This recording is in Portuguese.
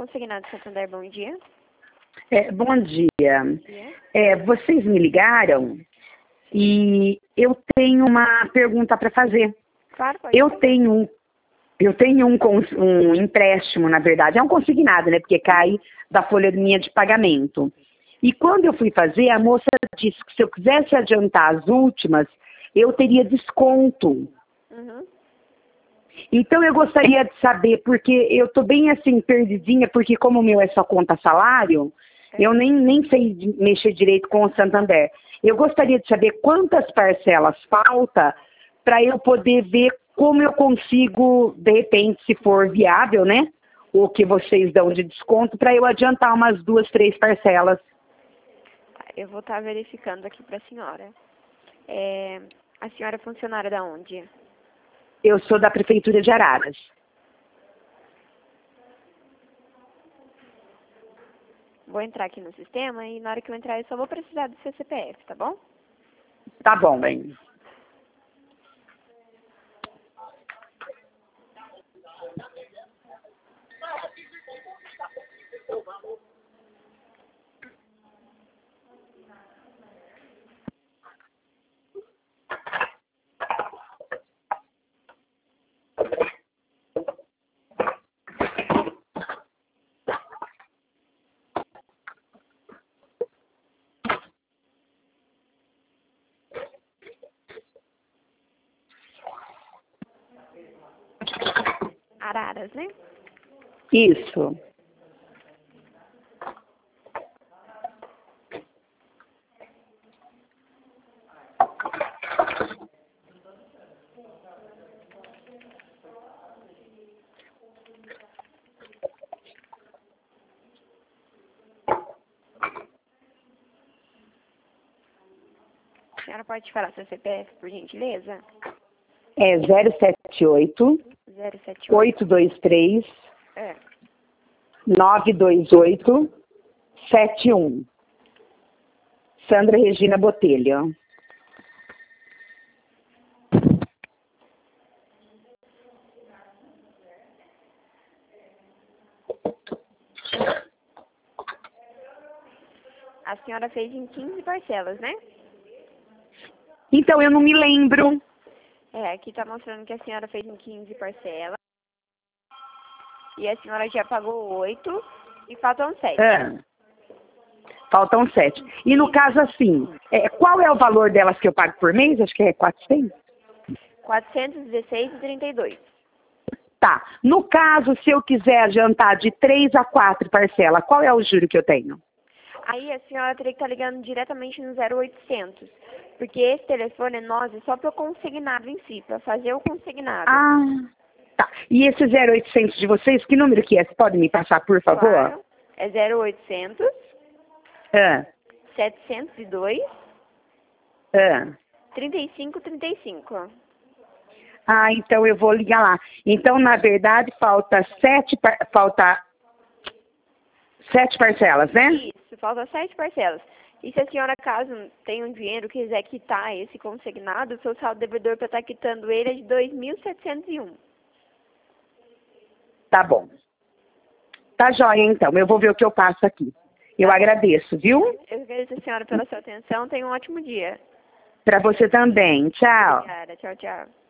Consignado Santander, bom dia. Bom dia. Vocês me ligaram e eu tenho uma pergunta para fazer. Claro, pode Eu fazer. tenho um empréstimo, na verdade, é um consignado, né? Porque cai da folha minha de pagamento. E quando eu fui fazer, a moça disse que se eu quisesse adiantar as últimas, eu teria desconto. Uhum. Então eu gostaria de saber, porque eu tô bem assim, perdidinha, porque como o meu é só conta salário, eu nem sei mexer direito com o Santander. Eu gostaria de saber quantas parcelas falta para eu poder ver como eu consigo, de repente, se for viável, né? O que vocês dão de desconto, para eu adiantar umas 2, 3 parcelas. Tá, eu vou estar verificando aqui para a senhora. A senhora é funcionária da onde? Eu sou da Prefeitura de Araras. Vou entrar aqui no sistema e na hora que eu entrar eu só vou precisar do seu CPF, tá bom? Tá bom, bem. Araras, né? Isso. A senhora pode falar seu CPF, por gentileza? É 078 078. 823 É. 928 71. Sandra Regina Botelho. A senhora fez em 15 parcelas, né? Então, eu não me lembro. Aqui tá mostrando que a senhora fez em 15 parcelas. E a senhora já pagou 8 e faltam 7. Faltam 7. E no caso, assim, qual é o valor delas que eu pago por mês? Acho que é 400. 416,32. Tá. No caso, se eu quiser adiantar de 3 a 4 parcelas, qual é o juro que eu tenho? Aí a senhora teria que estar ligando diretamente no 0800. Porque esse telefone é nosso, é só para o consignado em si, para fazer o consignado. Ah, tá. E esse 0800 de vocês, que número que é? Você pode me passar, por favor? Claro. É 0800 702 3535. Ah, então eu vou ligar lá. Então, na verdade, falta 7 parcelas, né? Isso, falta 7 parcelas. E se a senhora, caso tenha um dinheiro, quiser quitar esse consignado, o seu saldo devedor para estar quitando ele é de 2.701. Tá bom. Tá joia, então. Eu vou ver o que eu faço aqui. Eu agradeço, viu? Eu agradeço a senhora pela sua atenção. Tenha um ótimo dia. Para você também. Tchau. Obrigada. Tchau, tchau.